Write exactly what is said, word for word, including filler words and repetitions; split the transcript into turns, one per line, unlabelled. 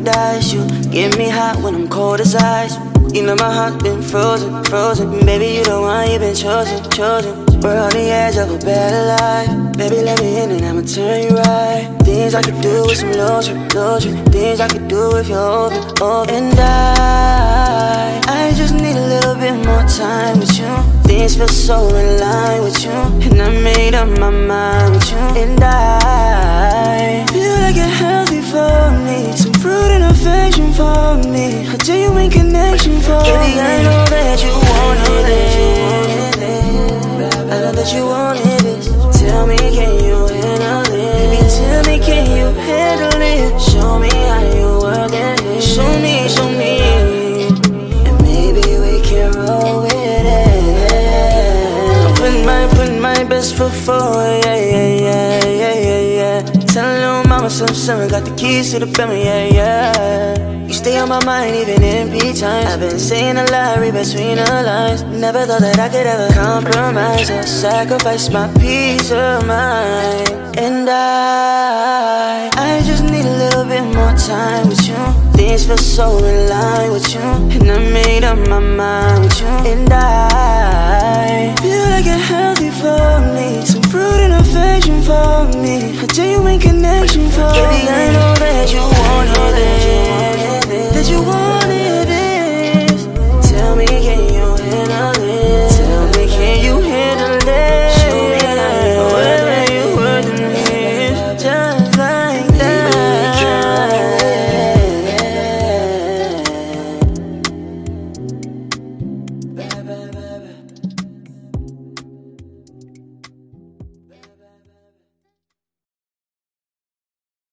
paradise. You get me hot when I'm cold as ice. You know my heart been frozen, frozen. Baby, you the one, you been chosen, chosen. We're on the edge of a better life. Baby, let me in and I'ma turn you right. Things I could do with some lotion, lotion. Things I could do if you're open, open. And I, I just need a little bit more time with you. Things feel so in line with you. And I made up my mind with you. And I feel like you're healthy for me. Some fruit and affection for me. A genuine connection for me. Baby, I know that you want it. I know that you wanted this. Tell me, can you handle it? Baby, tell me, can you handle it? Show me how you work it. Show me, show me. And maybe we can roll with it. I'm putting my, putting my best foot forward. Yeah, yeah, yeah, yeah, yeah, yeah. Tell little mama some summer, got the keys to the Bentley. Yeah, yeah. You stay on my mind even in peak times. I've been saying a lot, read between the lines. Never thought that I could ever compromise or sacrifice my peace of mind. And I, I just need a little bit more time with you. Things feel so in line with you. And I made up my mind with you. And I feel like you're healthy for me. Some fruit and affection for me. A genuine connection for me. Baby, I know that you want it. That you wanted this. Tell me, can you handle it? Tell me, can you handle it? Show me how you worth it. You worth it. Just like that.